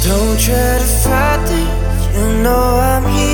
Don't try to fight it, you know I'm here.